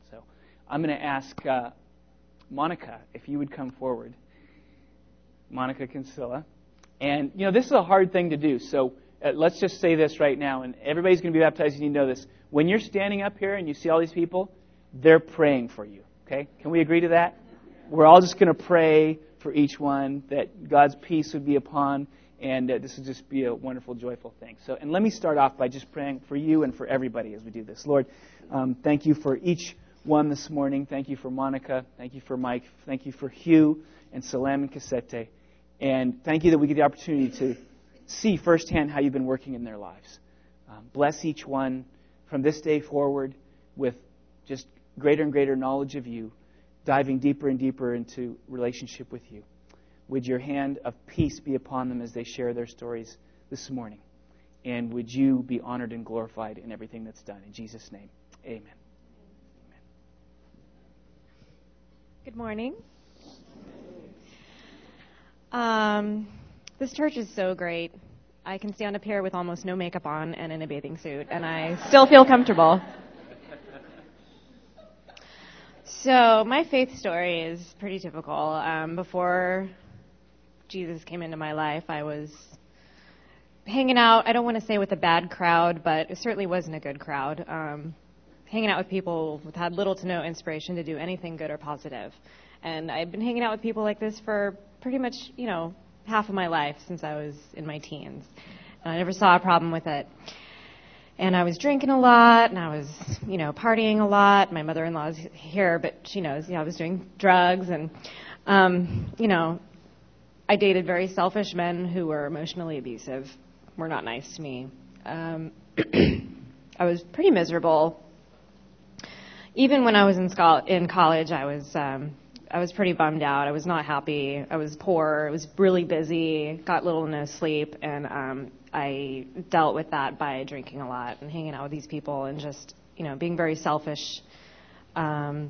So I'm going to ask Monica if you would come forward. Monica Kinsella. And, this is a hard thing to do. So let's just say this right now. And everybody's going to be baptized, and you know this. When you're standing up here and you see all these people, they're praying for you. Okay? Can we agree to that? We're all just going to pray for each one that God's peace would be upon. And this would just be a wonderful, joyful thing. So, and let me start off by just praying for you and for everybody as we do this. Lord, thank you for each one this morning. Thank you for Monica. Thank you for Mike. Thank you for Hugh and Salam and Cassette. And thank you that we get the opportunity to see firsthand how you've been working in their lives. Bless each one from this day forward with just greater and greater knowledge of you, diving deeper and deeper into relationship with you. Would your hand of peace be upon them as they share their stories this morning? And would you be honored and glorified in everything that's done? In Jesus' name, amen. Amen. Good morning. This church is so great. I can stand up here with almost no makeup on and in a bathing suit, and I still feel comfortable. So my faith story is pretty typical. Before Jesus came into my life, I was hanging out, I don't want to say with a bad crowd, but it certainly wasn't a good crowd. Hanging out with people who had little to no inspiration to do anything good or positive. And I've been hanging out with people like this for pretty much, half of my life since I was in my teens. And I never saw a problem with it. And I was drinking a lot, and I was, partying a lot. My mother-in-law's here, but she knows, I was doing drugs. And, I dated very selfish men who were emotionally abusive, were not nice to me. I was pretty miserable. Even when I was in college, I was pretty bummed out. I was not happy. I was poor. I was really busy, got little to no sleep, and I dealt with that by drinking a lot and hanging out with these people and just, being very selfish. And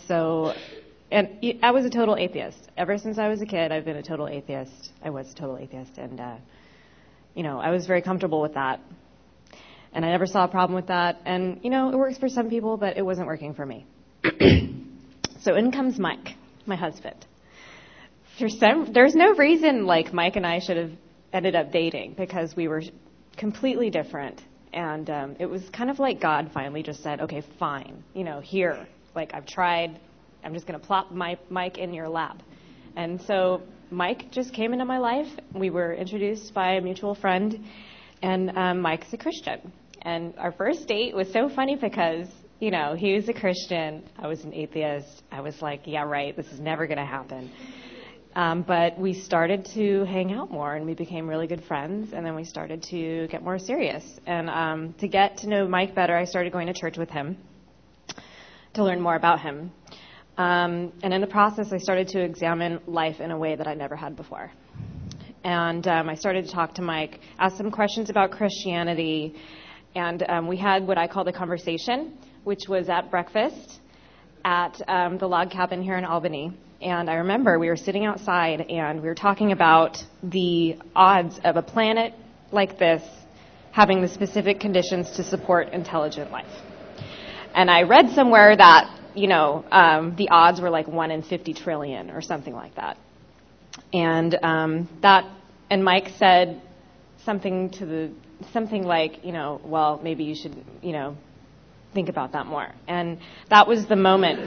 I was a total atheist. Ever since I was a kid, I've been a total atheist. I was a total atheist, and, I was very comfortable with that. And I never saw a problem with that. And, it works for some people, but it wasn't working for me. So in comes Mike, my husband. There's no reason like Mike and I should have ended up dating because we were completely different. And it was kind of like God finally just said, okay, fine, here, like I've tried, I'm just going to plop Mike in your lap. And so Mike just came into my life. We were introduced by a mutual friend, and Mike's a Christian. And our first date was so funny because he was a Christian. I was an atheist. I was like, yeah, right, this is never going to happen. But we started to hang out more, and we became really good friends, and then we started to get more serious. And to get to know Mike better, I started going to church with him to learn more about him. And in the process, I started to examine life in a way that I never had before. And I started to talk to Mike, ask some questions about Christianity, and we had what I call the conversation, which was at breakfast at the log cabin here in Albany. And I remember we were sitting outside and we were talking about the odds of a planet like this having the specific conditions to support intelligent life. And I read somewhere that, the odds were like 1 in 50 trillion or something like that. And and Mike said something like, well, maybe you should, think about that more. And that was the moment.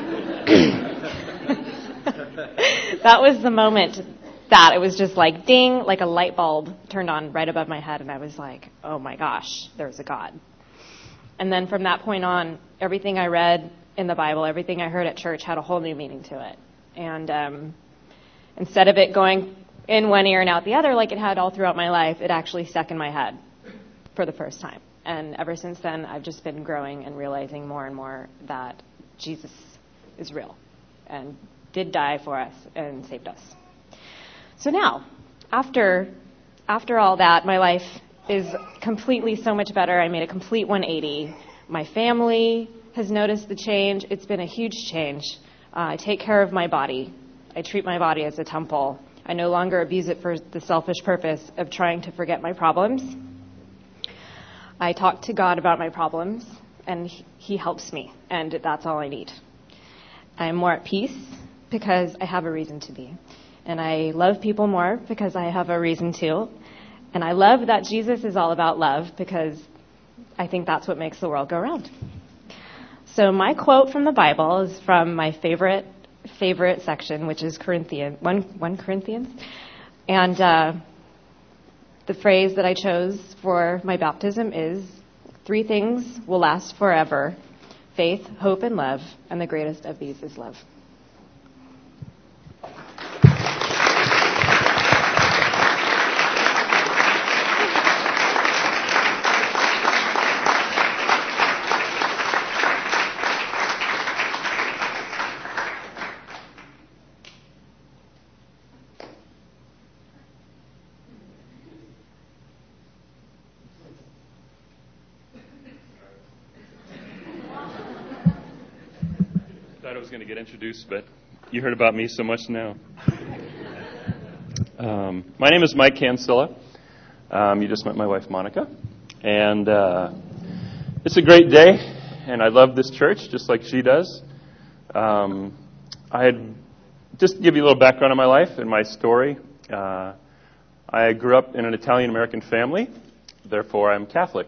That was the moment that it was just like ding, like a light bulb turned on right above my head, and I was like, oh my gosh, there's a God. And then from that point on, everything I read in the Bible, everything I heard at church had a whole new meaning to it. And instead of it going in one ear and out the other like it had all throughout my life, it actually stuck in my head for the first time. And ever since then, I've just been growing and realizing more and more that Jesus is real and did die for us and saved us. So now, after all that, my life is completely so much better. I made a complete 180. My family has noticed the change. It's been a huge change. I take care of my body. I treat my body as a temple. I no longer abuse it for the selfish purpose of trying to forget my problems. I talk to God about my problems. and He helps me, and that's all I need. I'm more at peace because I have a reason to be. And I love people more because I have a reason to. And I love that Jesus is all about love because I think that's what makes the world go round. So my quote from the Bible is from my favorite section, which is 1 Corinthians. And the phrase that I chose for my baptism is, 3 things will last forever: faith, hope, and love, and the greatest of these is love. I was going to get introduced, but you heard about me so much now. My name is Mike Cancilla. You just met my wife, Monica. And it's a great day, and I love this church just like she does. Just to give you a little background on my life and my story. I grew up in an Italian-American family, therefore I'm Catholic.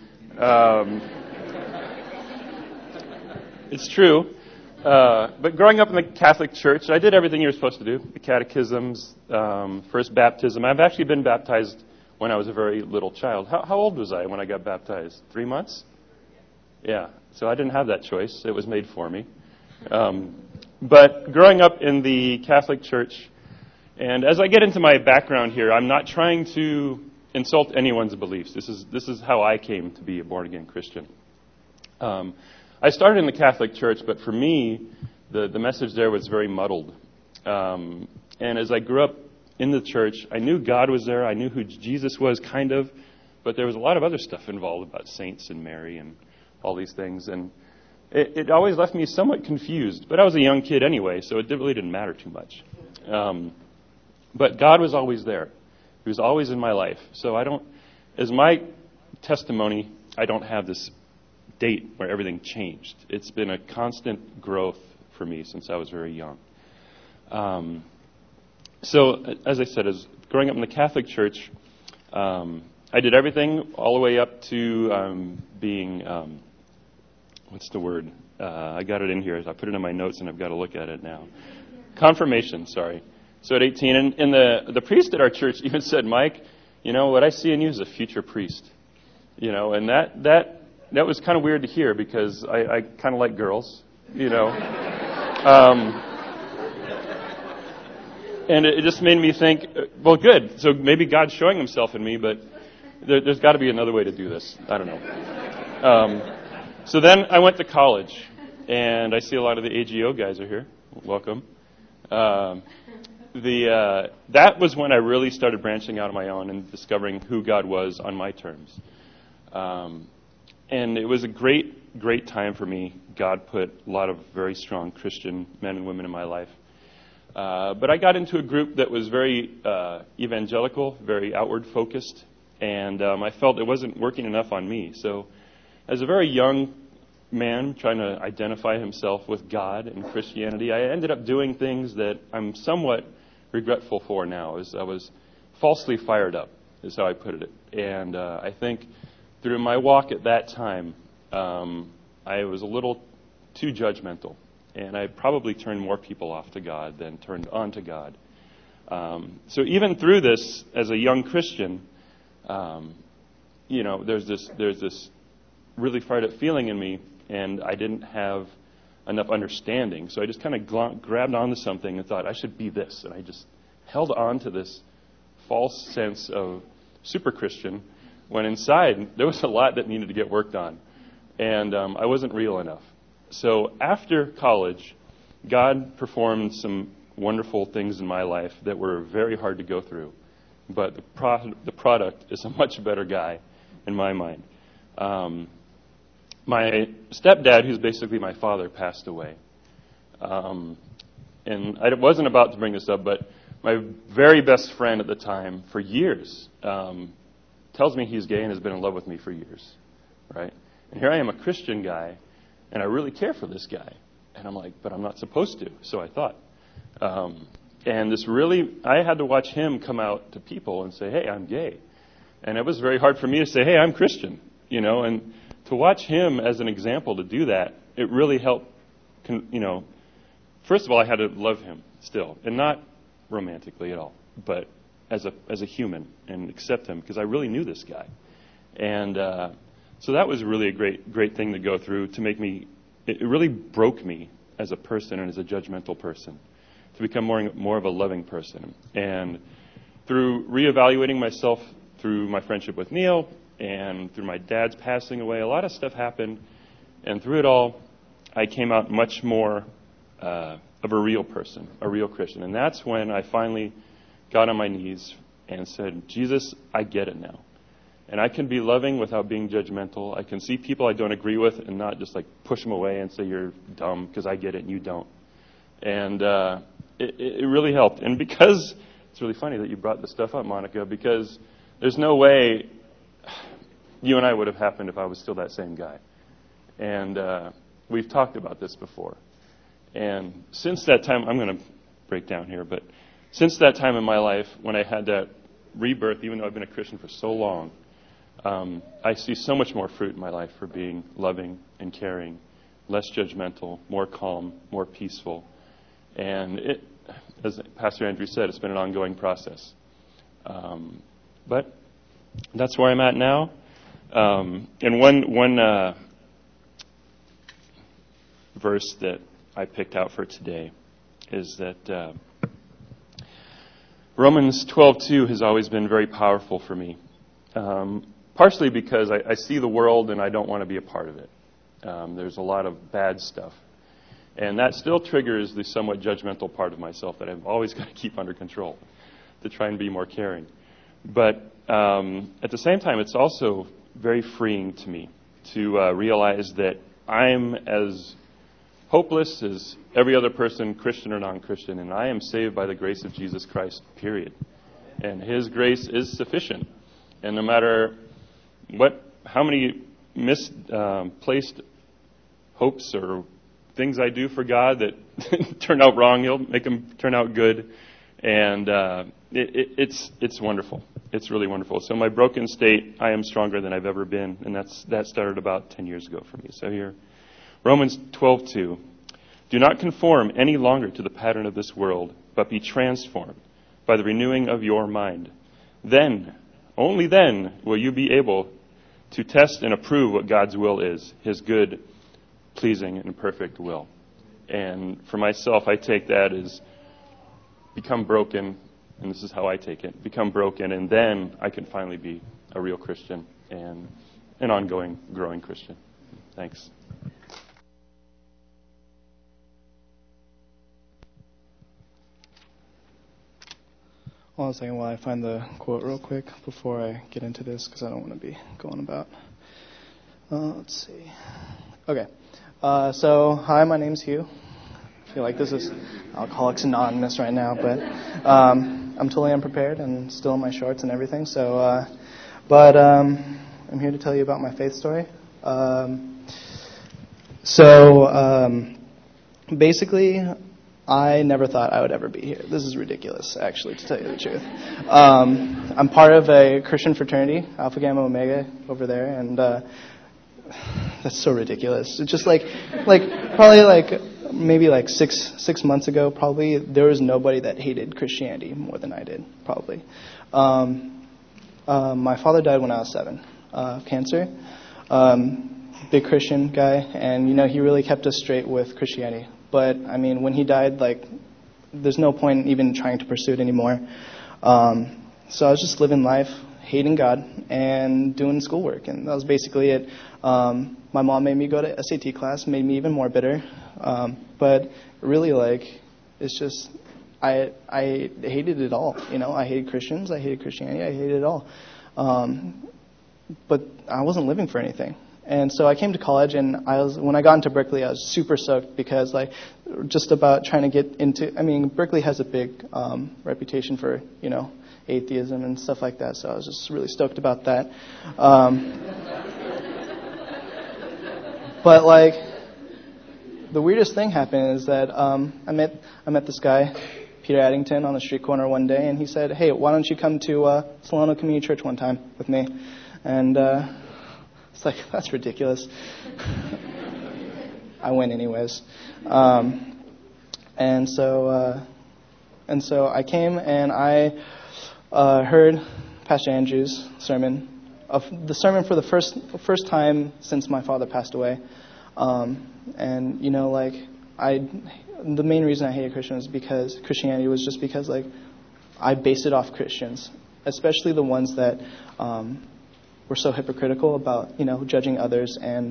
It's true. But growing up in the Catholic Church, I did everything you were supposed to do. The catechisms, first baptism. I've actually been baptized when I was a very little child. How old was I when I got baptized? 3 months? Yeah. So I didn't have that choice. It was made for me. But growing up in the Catholic Church, and as I get into my background here, I'm not trying to insult anyone's beliefs. This is how I came to be a born-again Christian. I started in the Catholic Church, but for me, the message there was very muddled. And as I grew up in the church, I knew God was there. I knew who Jesus was, kind of. But there was a lot of other stuff involved about saints and Mary and all these things. And it always left me somewhat confused. But I was a young kid anyway, so it really didn't matter too much. But God was always there. He was always in my life. So as my testimony, I don't have this date where everything changed. It's been a constant growth for me since I was very young. So, as I said, as growing up in the Catholic Church, I did everything all the way up to being, what's the word? I got it in here. I put it in my notes, and I've got to look at it now. Confirmation, sorry. So at 18, and the priest at our church even said, Mike, what I see in you is a future priest. And that was kind of weird to hear because I kind of like girls, And it just made me think, well, good. So maybe God's showing himself in me, but there's got to be another way to do this. I don't know. So then I went to college, and I see a lot of the AGO guys are here. Welcome. That was when I really started branching out on my own and discovering who God was on my terms. And it was a great, great time for me. God put a lot of very strong Christian men and women in my life. But I got into a group that was very evangelical, very outward-focused, and I felt it wasn't working enough on me. So as a very young man trying to identify himself with God and Christianity, I ended up doing things that I'm somewhat regretful for now. I was falsely fired up, is how I put it. And I think through my walk at that time, I was a little too judgmental. And I probably turned more people off to God than turned on to God. So even through this, as a young Christian, there's this really fired up feeling in me, and I didn't have enough understanding. So I just kind of grabbed onto something and thought I should be this, and I just held on to this false sense of super Christian, when inside there was a lot that needed to get worked on, and I wasn't real enough. So after college, God performed some wonderful things in my life that were very hard to go through. But the product is a much better guy in my mind. My stepdad, who's basically my father, passed away. And I wasn't about to bring this up, but my very best friend at the time, for years, tells me he's gay and has been in love with me for years, right? And here I am, a Christian guy, and I really care for this guy. And I'm like, but I'm not supposed to, so I thought. And I had to watch him come out to people and say, hey, I'm gay. And it was very hard for me to say, hey, I'm Christian, and to watch him as an example to do that, it really helped, First of all, I had to love him still, and not romantically at all, but as a human, and accept him, because I really knew this guy. And so that was really a great thing to go through to make me, it really broke me as a person and as a judgmental person, to become more of a loving person. And through reevaluating myself through my friendship with Neil and through my dad's passing away, a lot of stuff happened. And through it all, I came out much more of a real person, a real Christian. And that's when I finally got on my knees and said, Jesus, I get it now. And I can be loving without being judgmental. I can see people I don't agree with and not just push them away and say you're dumb because I get it and you don't. And it really helped. And because, it's really funny that you brought this stuff up, Monica, because there's no way you and I would have happened if I was still that same guy. And we've talked about this before. And since that time, I'm going to break down here, but since that time in my life when I had that rebirth, even though I've been a Christian for so long, I see so much more fruit in my life for being loving and caring, less judgmental, more calm, more peaceful. And as Pastor Andrew said, it's been an ongoing process. But that's where I'm at now. And one verse that I picked out for today is that Romans 12:2 has always been very powerful for me. Partially because I see the world and I don't want to be a part of it. There's a lot of bad stuff. And that still triggers the somewhat judgmental part of myself that I've always got to keep under control to try and be more caring. But at the same time, it's also very freeing to me to realize that I'm as hopeless as every other person, Christian or non-Christian, and I am saved by the grace of Jesus Christ, period. And His grace is sufficient. And no matter how many misplaced hopes or things I do for God that turn out wrong, He'll make them turn out good. And it's wonderful. It's really wonderful. So my broken state, I am stronger than I've ever been, and that started about 10 years ago for me. So here, Romans 12:2. Do not conform any longer to the pattern of this world, but be transformed by the renewing of your mind. Then, only then, will you be able to test and approve what God's will is, His good, pleasing, and perfect will. And for myself, I take that as become broken, and this is how I take it, become broken, and then I can finally be a real Christian and an ongoing, growing Christian. Thanks. Hold on a second while I find the quote real quick before I get into this, because I don't want to be going about. Let's see. Okay. So, hi, my name's Hugh. I feel like this is Alcoholics Anonymous right now, but I'm totally unprepared and still in my shorts and everything. So, but I'm here to tell you about my faith story. Basically, I never thought I would ever be here. This is ridiculous, actually, to tell you the truth. I'm part of a Christian fraternity, Alpha Gamma Omega, over there, and that's so ridiculous. It's just probably maybe six months ago, probably there was nobody that hated Christianity more than I did, probably. My father died when I was 7 of cancer. Big Christian guy, and he really kept us straight with Christianity. But I mean, when he died, there's no point even trying to pursue it anymore. So I was just living life, hating God, and doing schoolwork, and that was basically it. My mom made me go to SAT class, made me even more bitter. But really, it's just I hated it all. I hated Christians, I hated Christianity, I hated it all. But I wasn't living for anything. And so I came to college, and when I got into Berkeley, I was super stoked because, just about trying to get into. I mean, Berkeley has a big reputation for, atheism and stuff like that. So I was just really stoked about that. But like, the weirdest thing happened is that I met this guy, Peter Addington, on the street corner one day, and he said, "Hey, why don't you come to Solano Community Church one time with me?" And it's like, that's ridiculous. I went anyways. And so I came and I heard Pastor Andrew's sermon, the sermon for the first time since my father passed away. And you know, like, the main reason I hated Christianity was just because, like, I based it off Christians, especially the ones that were so hypocritical about, you know, judging others and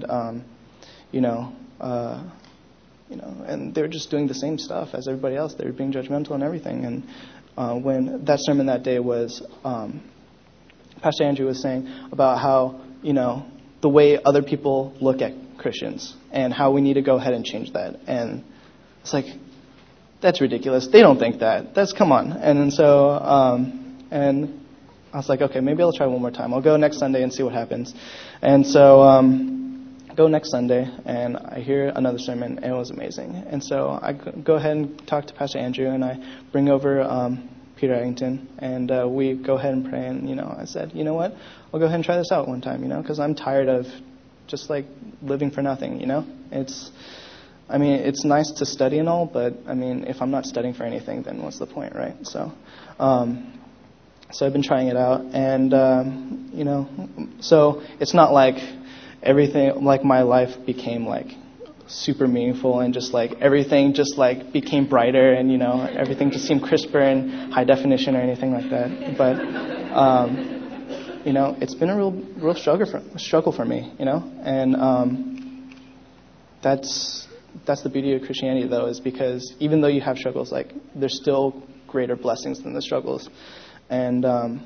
and they were just doing the same stuff as everybody else. They were being judgmental and everything. And when that sermon that day was, Pastor Andrew was saying about how, you know, the way other people look at Christians and how we need to go ahead and change that. And it's like, that's ridiculous. They don't think that. Come on. And so, and I was like, okay, maybe I'll try one more time. I'll go next Sunday and see what happens. And so, go next Sunday, and I hear another sermon, and it was amazing. And so I go ahead and talk to Pastor Andrew, and I bring over Peter Addington, and we go ahead and pray. And, you know, I said, you know what, I'll go ahead and try this out one time, you know, because I'm tired of just, like, living for nothing, you know. It's nice to study and all, but, I mean, if I'm not studying for anything, then what's the point, right? So I've been trying it out, and, you know, so it's not like everything, like, my life became, like, super meaningful and just, like, everything just, like, became brighter and, you know, everything just seemed crisper and high definition or anything like that. But, you know, it's been a real struggle for me, you know, and that's the beauty of Christianity, though, is because even though you have struggles, like, there's still greater blessings than the struggles. And,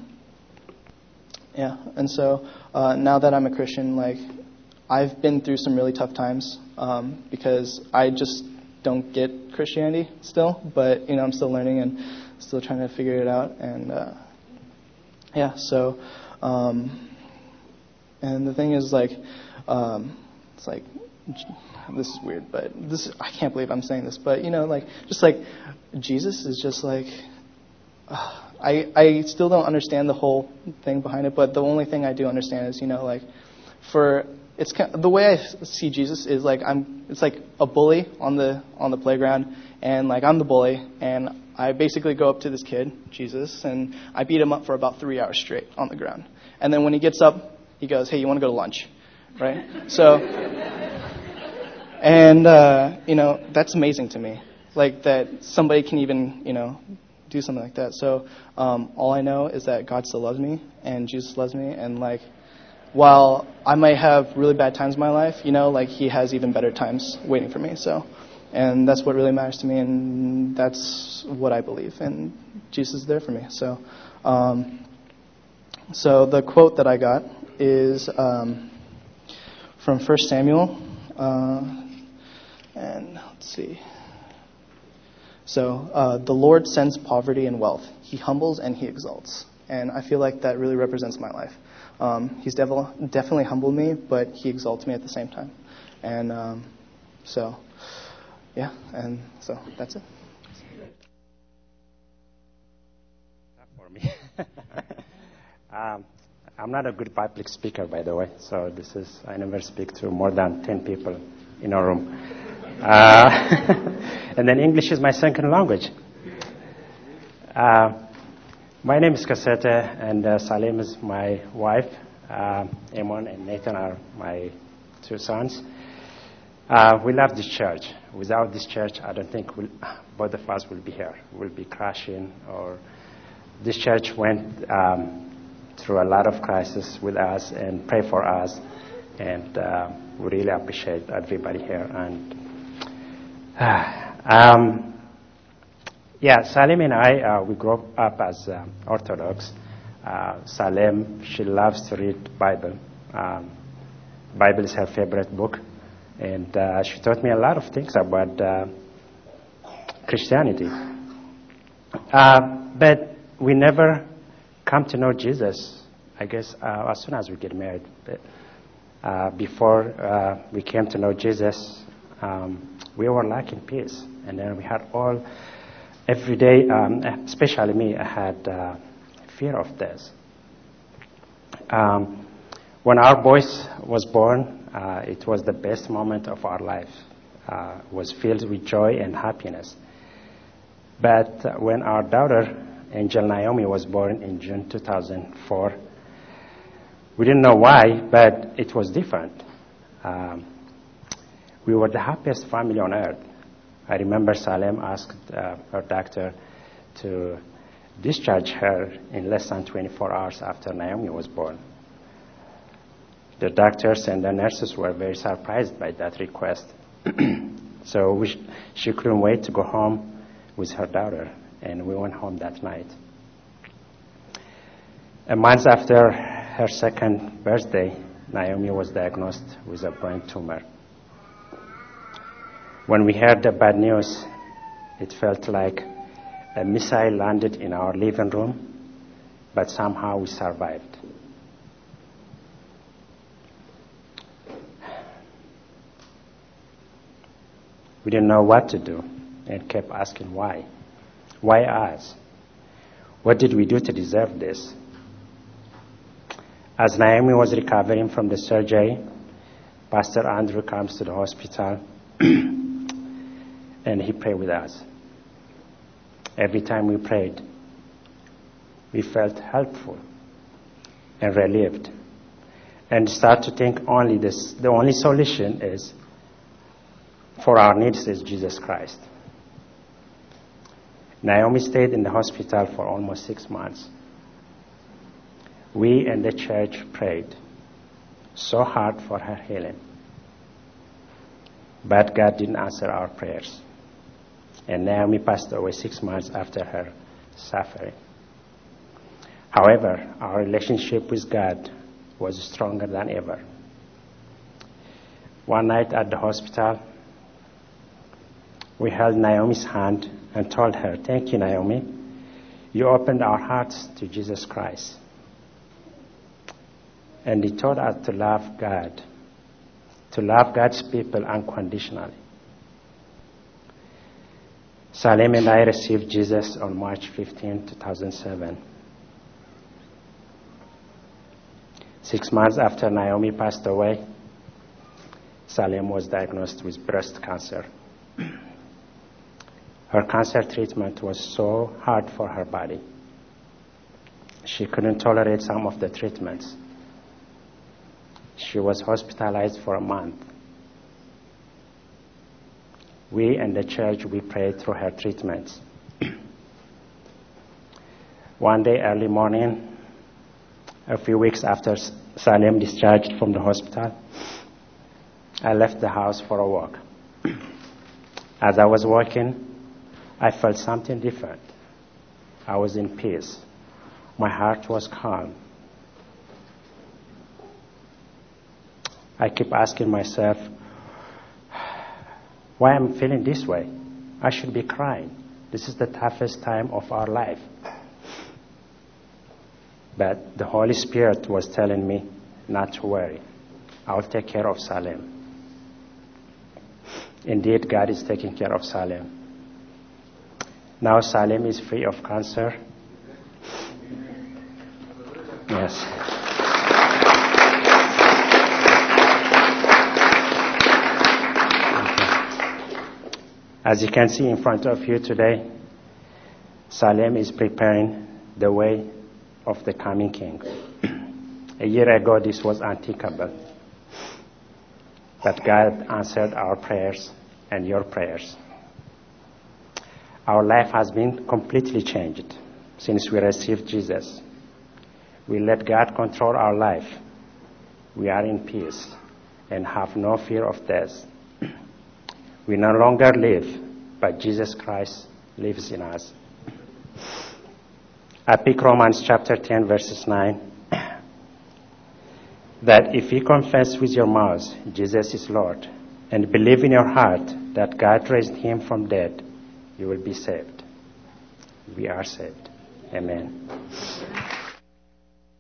yeah, and so now that I'm a Christian, like, I've been through some really tough times because I just don't get Christianity still, but, you know, I'm still learning and still trying to figure it out. And, yeah, so, and the thing is, like, it's like, this is weird, but I can't believe I'm saying this, but, you know, like, just like, Jesus is just like, I still don't understand the whole thing behind it, but the only thing I do understand is, you know, like, it's kind of, the way I see Jesus is like it's like a bully on the playground, and like I'm the bully, and I basically go up to this kid, Jesus, and I beat him up for about 3 hours straight on the ground, and then when he gets up, he goes, "Hey, you want to go to lunch?" Right? So, and you know, that's amazing to me, like that somebody can even, you know, do something like that. So all I know is that God still loves me and Jesus loves me, and like, while I might have really bad times in my life, you know, like, He has even better times waiting for me. So, and that's what really matters to me, and that's what I believe, and Jesus is there for me. So, so the quote that I got is from 1 Samuel, and let's see. So, the Lord sends poverty and wealth. He humbles and He exalts. And I feel like that really represents my life. He's definitely humbled me, but He exalts me at the same time. And so, yeah, and so that's it. For me. I'm not a good public speaker, by the way, so I never speak to more than 10 people in a room. And then English is my second language. My name is Cassette, and Salim is my wife. Amon and Nathan are my two sons. We love this church. Without this church, I don't think both of us will be here. We'll be crashing. Or this church went through a lot of crisis with us and pray for us, and we really appreciate everybody here. And yeah, Salim and I, we grew up as Orthodox. Salim, she loves to read Bible. Bible is her favorite book. And she taught me a lot of things about Christianity. But we never come to know Jesus, I guess, as soon as we get married. But before we came to know Jesus, we were lacking peace. And then we had every day, especially me, I had fear of death. When our boy was born, it was the best moment of our life. Was filled with joy and happiness. But when our daughter, Angel Naomi, was born in June 2004, we didn't know why, but it was different. We were the happiest family on earth. I remember Salem asked her doctor to discharge her in less than 24 hours after Naomi was born. The doctors and the nurses were very surprised by that request. So she couldn't wait to go home with her daughter, and we went home that night. A month after her second birthday, Naomi was diagnosed with a brain tumor. When we heard the bad news, it felt like a missile landed in our living room, but somehow we survived. We didn't know what to do and kept asking why. Why us? What did we do to deserve this? As Naomi was recovering from the surgery, Pastor Andrew comes to the hospital and he prayed with us. Every time we prayed, we felt helpful and relieved and start to think the only solution is for our needs is Jesus Christ. Naomi stayed in the hospital for almost 6 months. We and the church prayed so hard for her healing. But God didn't answer our prayers. And Naomi passed away 6 months after her suffering. However, our relationship with God was stronger than ever. One night at the hospital, we held Naomi's hand and told her, "Thank you, Naomi. You opened our hearts to Jesus Christ." And he taught us to love God, to love God's people unconditionally. Salem and I received Jesus on March 15, 2007. 6 months after Naomi passed away, Salem was diagnosed with breast cancer. Her cancer treatment was so hard for her body. She couldn't tolerate some of the treatments. She was hospitalized for a month. We and the church, we prayed through her treatments. One day, early morning, a few weeks after Salem discharged from the hospital, I left the house for a walk. As I was walking, I felt something different. I was in peace. My heart was calm. I keep asking myself, why am I feeling this way? I should be crying. This is the toughest time of our life. But the Holy Spirit was telling me not to worry. I'll take care of Salem. Indeed, God is taking care of Salem. Now Salem is free of cancer. Yes. As you can see in front of you today, Salem is preparing the way of the coming king. A year ago, this was unthinkable. But God answered our prayers and your prayers. Our life has been completely changed since we received Jesus. We let God control our life. We are in peace and have no fear of death. We no longer live, but Jesus Christ lives in us. I pick Romans chapter 10, verses 9. That if you confess with your mouth Jesus is Lord and believe in your heart that God raised him from dead, you will be saved. We are saved. Amen.